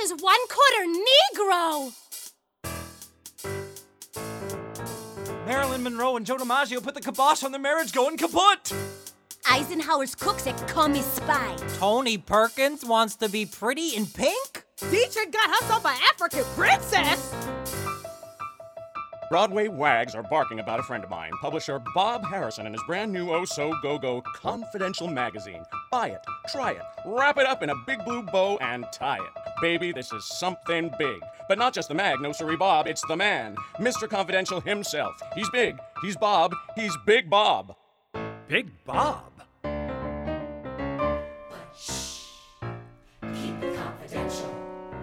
is 1/4 Negro. Marilyn Monroe and Joe DiMaggio put the kibosh on their marriage going kaput. Eisenhower's cooks at Come Spy. Tony Perkins wants to be pretty in pink? Dietrich got herself an African princess. Broadway wags are barking about a friend of mine, publisher Bob Harrison, and his brand new oh-so-go-go Confidential magazine. Buy it, try it, wrap it up in a big blue bow, and tie it. Baby, this is something big. But not just the mag, no siree Bob, it's the man, Mr. Confidential himself. He's big, he's Bob, he's Big Bob. Big Bob? But shh, keep it confidential.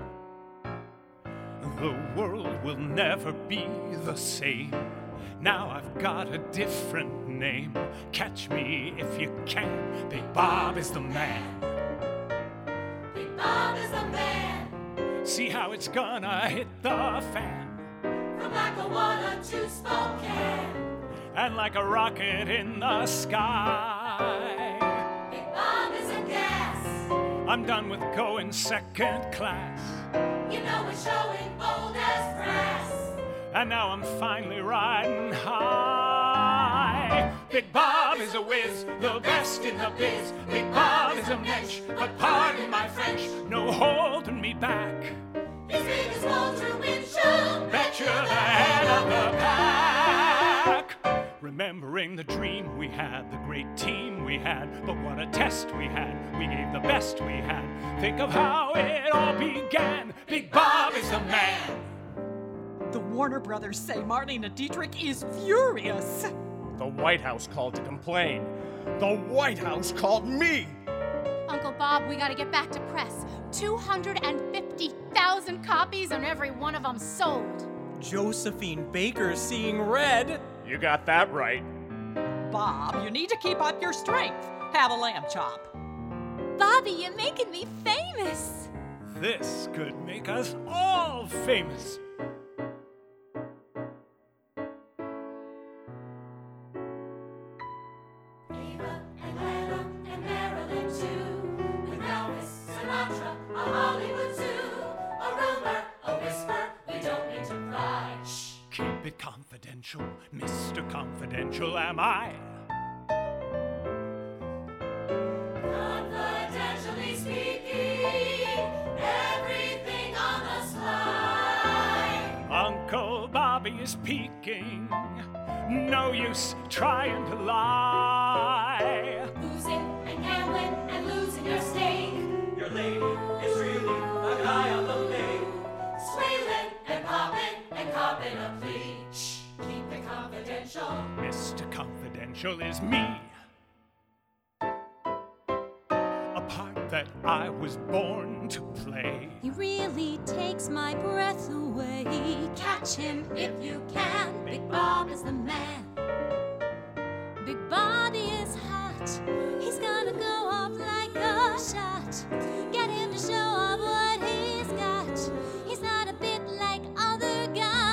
The world will never be the same. Now I've got a different name. Catch me if you can. Big Bob is the man. Big Bob is the man. See how it's gonna hit the fan. From Lackawanna to Spokane. And like a rocket in the sky. Big Bob is a gas. I'm done with going second class. You know we're showing bold as brass. And now I'm finally riding high. Big Bob is a whiz, the best in the biz. Big Bob is a mensch, but pardon my French, no holding me back. His big as Walter Winchell. Bet you're the head of the pack. Remembering the dream we had, the great team we had, but what a test we had. We gave the best we had. Think of how it all began. Big Bob is the man. The Warner Brothers say Marlene Dietrich is furious. The White House called to complain. The White House called me. Uncle Bob, we gotta get back to press. 250,000 copies and every one of them sold. Josephine Baker's seeing red. You got that right. Bob, you need to keep up your strength. Have a lamb chop. Bobby, you're making me famous. This could make us all famous. Ava and Lana and Marilyn too. With Elvis, Sinatra, a Hollywood zoo. A rumor, a whisper, we don't need to cry. Shh. Keep it confidential, Mr. Confidential am I. Confidentially speaking, everything on the slide. Uncle Bobby is peeking. No use trying to lie. Losing and gambling and losing your stake. Your lady is really a guy on the lake. Swaying and copping a plea. Shh, keep it confidential. Mr. Confidential is me. A part that I was born to play. He really takes my breath away. Catch him if you can. Big Bob is the man. Big Bobby is hot. He's gonna go off like a shot. Get him to show off what he's got. He's not a bit like other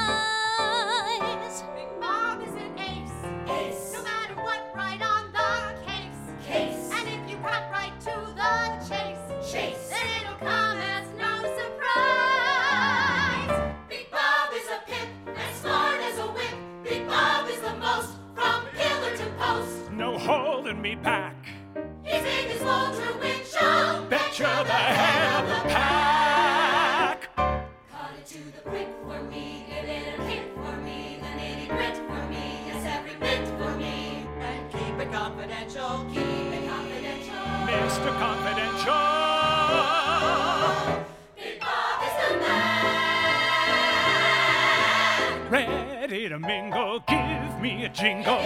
guys. Big Bob is an ace. Ace. No matter what, right on the case. Case. And if you cut right to the chase, Chase. then it'll come as no surprise. Big Bob is a pimp, as smart as a whip. Big Bob is the most, from pillar to post. No holding me back. His big as Walter Winchell. Bet you're the head of the pack. Cut it to the quick for me, a little hit for me, the nitty grit for me, yes, every bit for me. And keep it confidential. Keep it confidential. Mr. Confidential. Big Bob is the man. Ready to mingle, give me a jingle.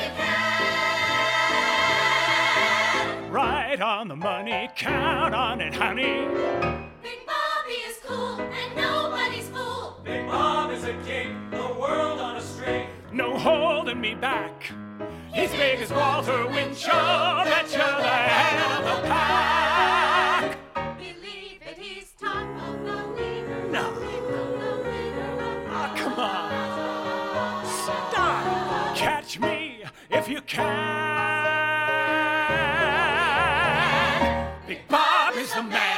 Right on the money, count on it, honey. Big Bobby is cool and nobody's fool. Big Bob is a king, the world on a string. No holding me back. He's big as Walter Winchell. Bet you're the head of the pack. Believe it, he's top of the leader. No. Oh, come on. Stop. Catch me if you can. Big Bob is the man.